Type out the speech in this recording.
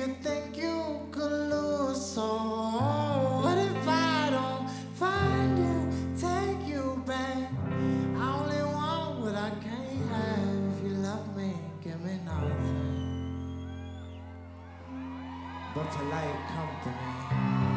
you think you could lose? So what if I don't find you, take you back? I only want what I can't have. If you love me, give me nothing but polite company.